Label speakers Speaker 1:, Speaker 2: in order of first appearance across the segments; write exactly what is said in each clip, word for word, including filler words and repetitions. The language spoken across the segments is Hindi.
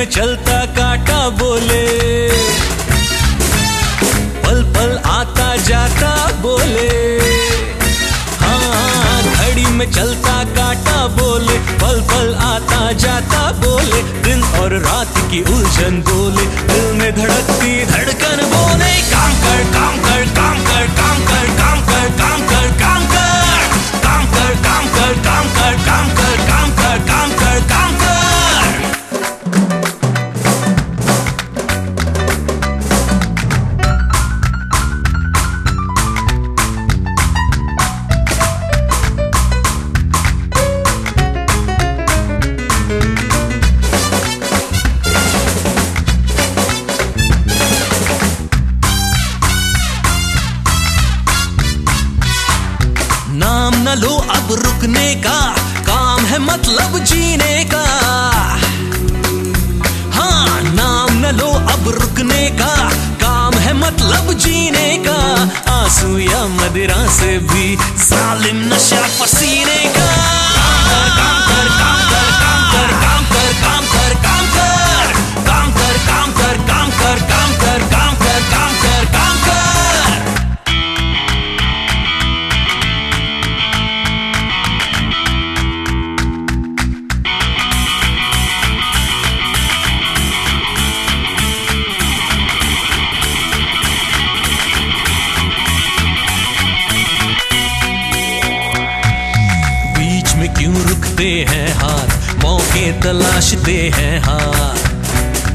Speaker 1: चलता काटा बोले, पल पल आता जाता बोले। हाँ, घड़ी में चलता काटा बोले, पल पल आता जाता बोले। दिन और रात की उलझन बोले, दिल में धड़कती धड़कन बोले। काम कर काम कर काम कर काम कर काम कर काम कर काम कर काम कर काम कर काम कर काम कर काम कर काम कर काम कर। नाम न लो अब रुकने का, काम है मतलब जीने का। हाँ, नाम न लो अब रुकने का, काम है मतलब जीने का। आंसू या मदिरा से भी जालिम नशा पसीने का। काम कर काम कर काम कर काम कर काम कर काम कर काम कर काम कर काम कर काम कर काम कर काम कर काम कर। क्यों रुकते हैं हाथ, मौके तलाशते हैं हाथ।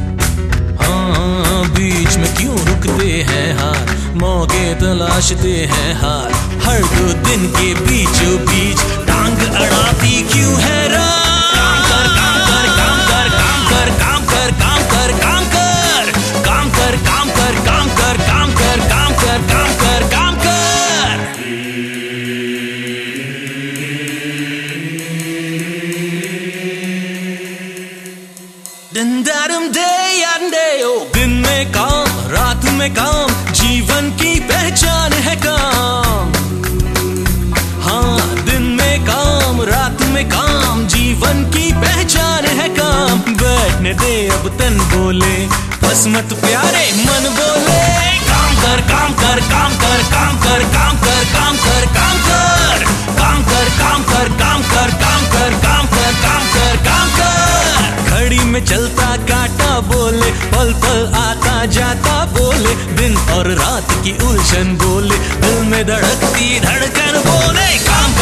Speaker 1: हाँ, बीच में क्यों रुकते हैं हाथ, मौके तलाशते हैं हाथ। हर दो दिन के बीचों बीच टांग अड़ाती क्यों है रात। काम कर काम कर काम कर काम कर काम कर काम कर काम कर काम कर काम कर काम कर काम कर काम कर काम कर काम कर। दिन दारम दे यादे ओ, दिन में काम रात में काम, जीवन की पहचान है काम। हाँ, दिन में काम रात में काम, जीवन की पहचान है काम। बैठने दे अब तन बोले, बस मत प्यारे मन बोले। काम कर काम कर काम कर काम कर काम कर काम कर काम कर काम कर काम कर काम कर काम कर काम कर काम कर काम कर। घड़ी में चलता काटा बोले, पल पल आता जाता बोले। दिन और रात की उलझन बोले, दिल में धड़कती धड़कन बोले। काम